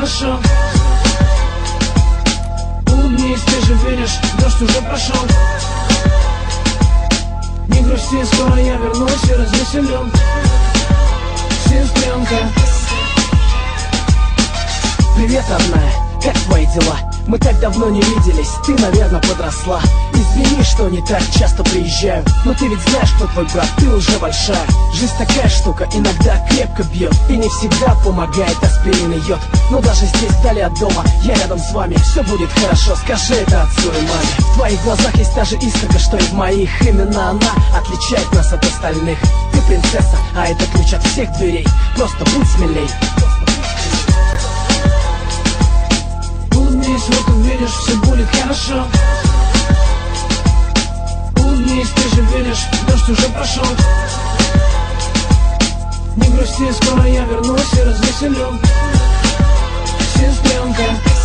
хорошо. Улыбнись, ты же веришь, дождь уже прошел. Не грусти, скоро я вернусь и развеселю. Сестренка. Привет, родная, как твои дела? Мы так давно не виделись, ты, наверное, подросла. Извини, что не так часто приезжаю, но ты ведь знаешь, кто твой брат, ты уже большая. Жизнь такая штука, иногда крепко бьет, и не всегда помогает аспирин и йод. Но даже здесь, вдали от дома, я рядом с вами. Все будет хорошо, скажи это отцу и маме. В твоих глазах есть та же искорка, что и в моих. Именно она отличает нас от остальных. Ты принцесса, а это ключ от всех дверей. Просто будь смелей. Улыбнись, вот увидишь, все будет хорошо. Улыбнись, ты же веришь, дождь уже прошел. Не грусти, скоро я вернусь и развеселю. Сестренка.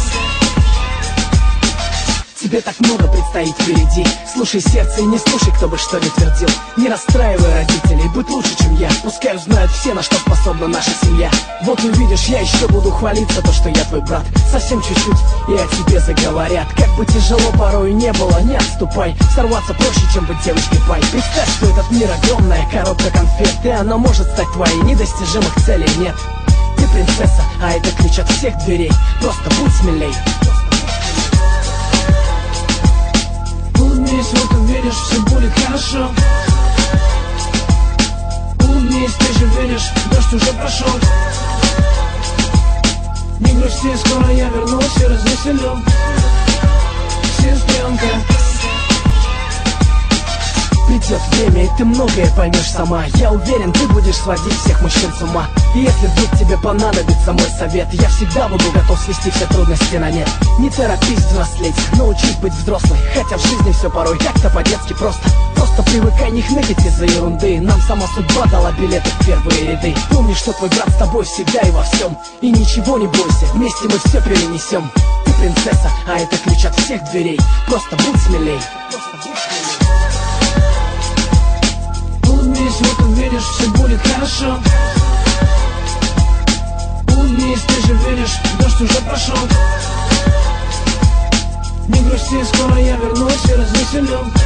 Тебе так много предстоит впереди. Слушай сердце и не слушай, кто бы что ни твердил. Не расстраивай родителей, будь лучше, чем я. Пускай узнают все, на что способна наша семья. Вот увидишь, я еще буду хвалиться, то, что я твой брат. Совсем чуть-чуть, и о тебе заговорят. Как бы тяжело порой не было, не отступай. Сорваться проще, чем быть девочкой пай. Представь, что этот мир огромная коробка конфет, и она может стать твоей, недостижимых целей нет. Ты принцесса, а это ключ от всех дверей. Просто будь смелей. Улыбнись, вот увидишь, все будет хорошо. Улыбнись, ты же веришь, дождь уже прошел. Не грусти, скоро я вернусь и развеселю. Сестренка. Придет время, и ты многое поймешь сама. Я уверен, ты будешь сводить всех мужчин с ума. И если вдруг тебе понадобится мой совет, я всегда буду готов свести все трудности на нет. Не торопись взрослеть, научись быть взрослой. Хотя в жизни все порой как-то по-детски просто. Просто привыкай не хныкать из-за ерунды. Нам сама судьба дала билеты в первые ряды. Помни, что твой брат с тобой всегда и во всем. И ничего не бойся, вместе мы все перенесем. Ты принцесса, а это ключ от всех дверей. Просто будь смелей. Улыбнись, вот увидишь, все будет хорошо. Улыбнись, ты же веришь, дождь уже прошел. Не грусти, скоро я вернусь и развеселю.